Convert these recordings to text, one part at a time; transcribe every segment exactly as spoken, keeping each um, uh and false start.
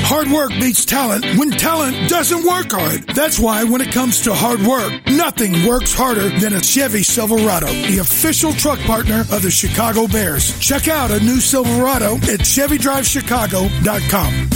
Hard work beats talent when talent doesn't work hard. That's why when it comes to hard work, nothing works harder than a Chevy Silverado, the official truck partner of the Chicago Bears. Check out a new Silverado at Chevy Drive Chicago dot com.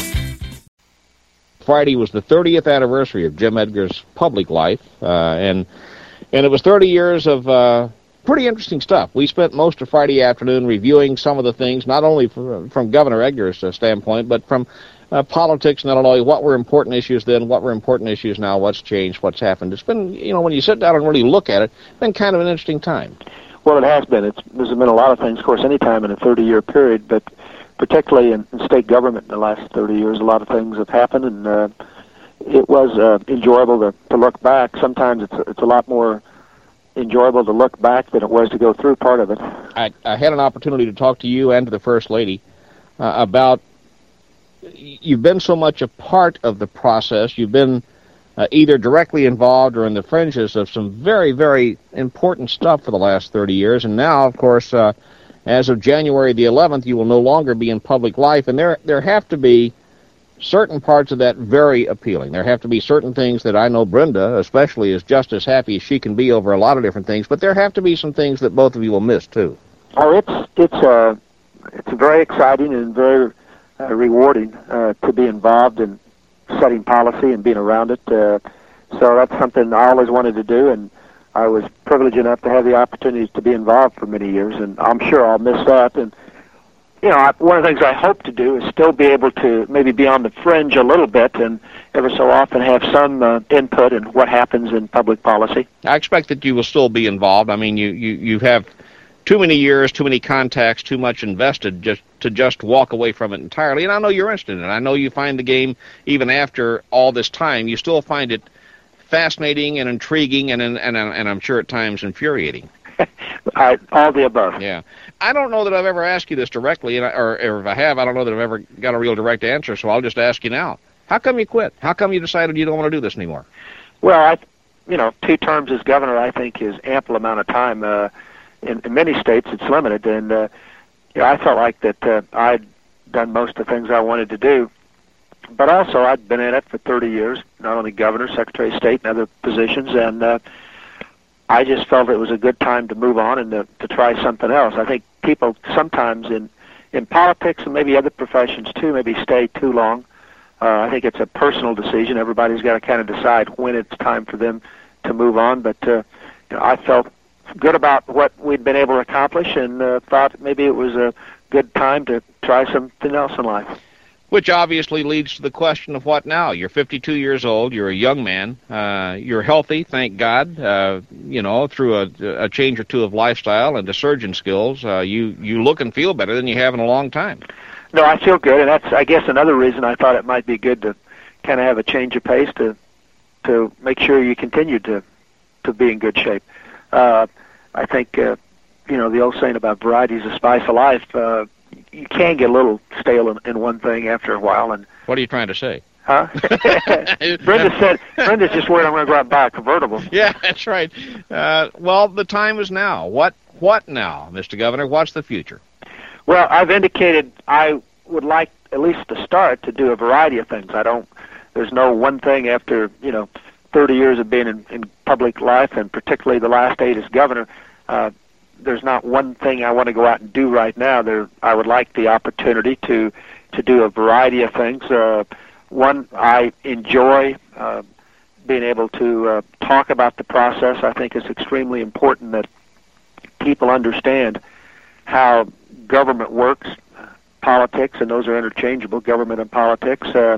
Friday was the thirtieth anniversary of Jim Edgar's public life, uh, and and it was thirty years of uh, pretty interesting stuff. We spent most of Friday afternoon reviewing some of the things, not only from, from Governor Edgar's uh, standpoint, but from uh, politics in Illinois. What were important issues then? What were important issues now? What's changed? What's happened? It's been, you know, when you sit down and really look at it, it's been kind of an interesting time. Well, it has been. It's, there's been a lot of things, of course, any time in a thirty-year period, but particularly in, in state government in the last thirty years, a lot of things have happened, and uh, it was uh, enjoyable to, to look back. Sometimes it's, it's a lot more enjoyable to look back than it was to go through part of it. I, I had an opportunity to talk to you and to the First Lady uh, about, you've been so much a part of the process. You've been uh, either directly involved or in the fringes of some very, very important stuff for the last thirty years. And now, of course, uh, as of January the eleventh, you will no longer be in public life. And there, there have to be certain parts of that very appealing. There have to be certain things that I know Brenda, especially, is just as happy as she can be over a lot of different things. But there have to be some things that both of you will miss, too. Oh, it's it's uh, it's very exciting and very uh, rewarding uh, to be involved in setting policy and being around it. Uh, so that's something I always wanted to do, and I was privileged enough to have the opportunity to be involved for many years, and I'm sure I'll miss that. And you know, I, one of the things I hope to do is still be able to maybe be on the fringe a little bit and ever so often have some uh, input in what happens in public policy. I expect that you will still be involved. I mean, you, you, you have too many years, too many contacts, too much invested just to just walk away from it entirely. And I know you're interested in it. I know you find the game, even after all this time, you still find it fascinating and intriguing and, and, and, and I'm sure at times infuriating. I, all the above. Yeah. I don't know that I've ever asked you this directly, and I, or, or if I have, I don't know that I've ever got a real direct answer, so I'll just ask you now. How come you quit? How come you decided you don't want to do this anymore? Well, I, you know, two terms as governor, I think, is ample amount of time. Uh, in, in many states, it's limited, and uh, you know, I felt like that uh, I'd done most of the things I wanted to do, but also I'd been in it for thirty years, not only governor, secretary of state, and other positions, and uh, I just felt it was a good time to move on and to, to try something else. I think people sometimes in, in politics and maybe other professions too, maybe stay too long. Uh, I think it's a personal decision. Everybody's got to kind of decide when it's time for them to move on. But uh, you know, I felt good about what we'd been able to accomplish and uh, thought maybe it was a good time to try something else in life. Which obviously leads to the question of what now? You're fifty-two years old. You're a young man. Uh, you're healthy, thank God. Uh, you know, through a, a change or two of lifestyle and to surgeon skills, uh, you you look and feel better than you have in a long time. No, I feel good, and that's, I guess, another reason I thought it might be good to kind of have a change of pace to to make sure you continue to to be in good shape. Uh, I think, uh, you know, the old saying about variety is the spice of life. Uh, you can get a little stale in, in one thing after a while. And what are you trying to say? Huh? Brenda said, Brenda's just worried I'm going to go out and buy a convertible. Yeah, that's right. Uh, well, the time is now. What What now, Mister Governor? What's the future? Well, I've indicated I would like, at least to start, to do a variety of things. I don't, there's no one thing after, you know, thirty years of being in, in public life, and particularly the last eight as governor. Uh, there's not one thing I want to go out and do right now. There, I would like the opportunity to, to do a variety of things. Uh, one, I enjoy uh, being able to uh, talk about the process. I think it's extremely important that people understand how government works, politics, and those are interchangeable, government and politics. Uh,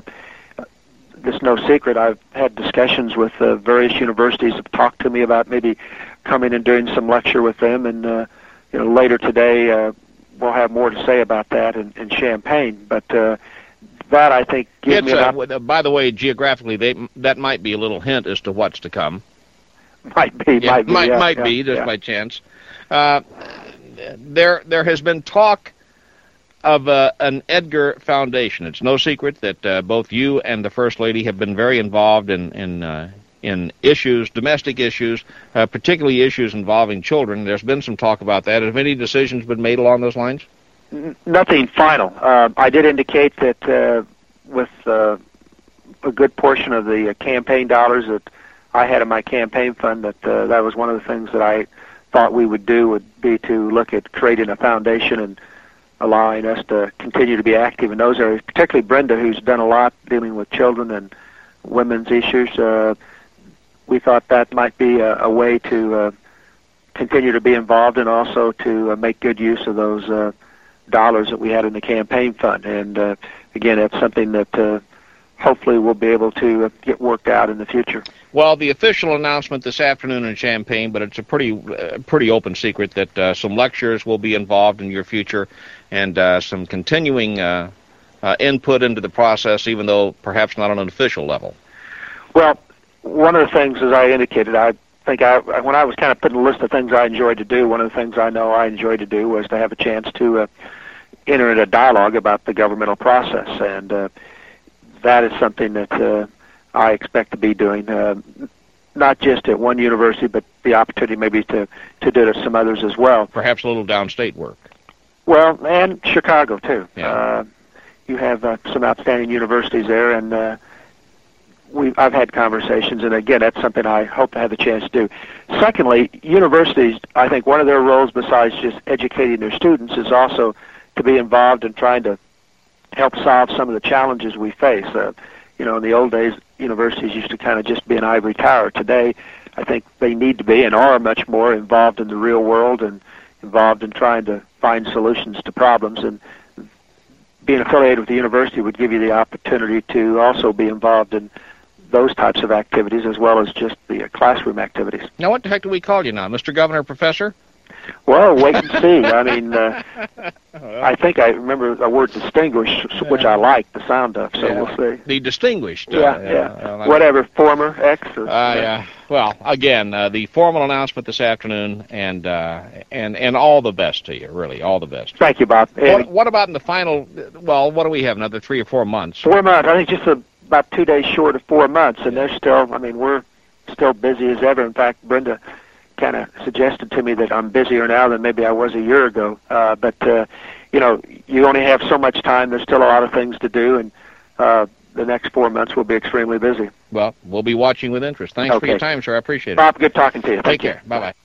it's no secret. I've had discussions with uh, various universities have talked to me about maybe coming and doing some lecture with them, and uh, you know, later today uh, we'll have more to say about that in, in Champaign. But uh, that, I think, gives it's, me uh, an by the way, geographically, they, that might be a little hint as to what's to come. Might be, yeah, might be, might, yeah, might yeah, be, just yeah. by chance. Uh, there, there has been talk of uh, an Edgar Foundation. It's no secret that uh, both you and the First Lady have been very involved in in, uh, in issues, domestic issues, uh, particularly issues involving children. There's been some talk about that. Have any decisions been made along those lines? N- nothing final. Uh, I did indicate that uh, with uh, a good portion of the uh, campaign dollars that I had in my campaign fund, that uh, that was one of the things that I thought we would do, would be to look at creating a foundation and allowing us to continue to be active in those areas, particularly Brenda, who's done a lot dealing with children and women's issues. Uh, we thought that might be a, a way to uh, continue to be involved and also to uh, make good use of those uh, dollars that we had in the campaign fund. And uh, again, that's something that uh, hopefully we'll be able to uh, get worked out in the future. Well, the official announcement this afternoon in Champaign, but it's a pretty uh, pretty open secret that uh, some lectures will be involved in your future and uh, some continuing uh, uh, input into the process, even though perhaps not on an official level. Well, one of the things, as I indicated, I think I, when I was kind of putting a list of things I enjoyed to do, one of the things I know I enjoyed to do was to have a chance to uh, enter into a dialogue about the governmental process, and uh, that is something that uh, I expect to be doing, uh, not just at one university, but the opportunity maybe to, to do it at some others as well. Perhaps a little downstate work. Well, and Chicago, too. Yeah. Uh, you have uh, some outstanding universities there, and uh, we I've had conversations, and again, that's something I hope to have the chance to do. Secondly, universities, I think one of their roles besides just educating their students is also to be involved in trying to help solve some of the challenges we face. Uh, you know, in the old days, universities used to kind of just be an ivory tower. Today, I think they need to be and are much more involved in the real world and involved in trying to find solutions to problems. And being affiliated with the university would give you the opportunity to also be involved in those types of activities as well as just the uh, classroom activities. Now, what the heck do we call you now, Mister Governor, Professor? Well, wait and see. I mean, uh, I think I remember the word distinguished, which I like the sound of, so yeah. we'll see. The distinguished. Yeah, uh, yeah. Uh, Whatever, former, ex, or... Uh, yeah. Well, again, uh, the formal announcement this afternoon, and uh, and and all the best to you, really, all the best. Thank you, Bob. What, what about in the final, well, what do we have, another three or four months? Four months. I think just a, about two days short of four months, and they're still, I mean, we're still busy as ever. In fact, Brenda kind of suggested to me that I'm busier now than maybe I was a year ago. Uh, but, uh, you know, you only have so much time. There's still a lot of things to do, and uh, the next four months will be extremely busy. Well, we'll be watching with interest. Thanks okay. for your time, sir. I appreciate it. Bob, good talking to you. Take Thank care. you. Bye-bye.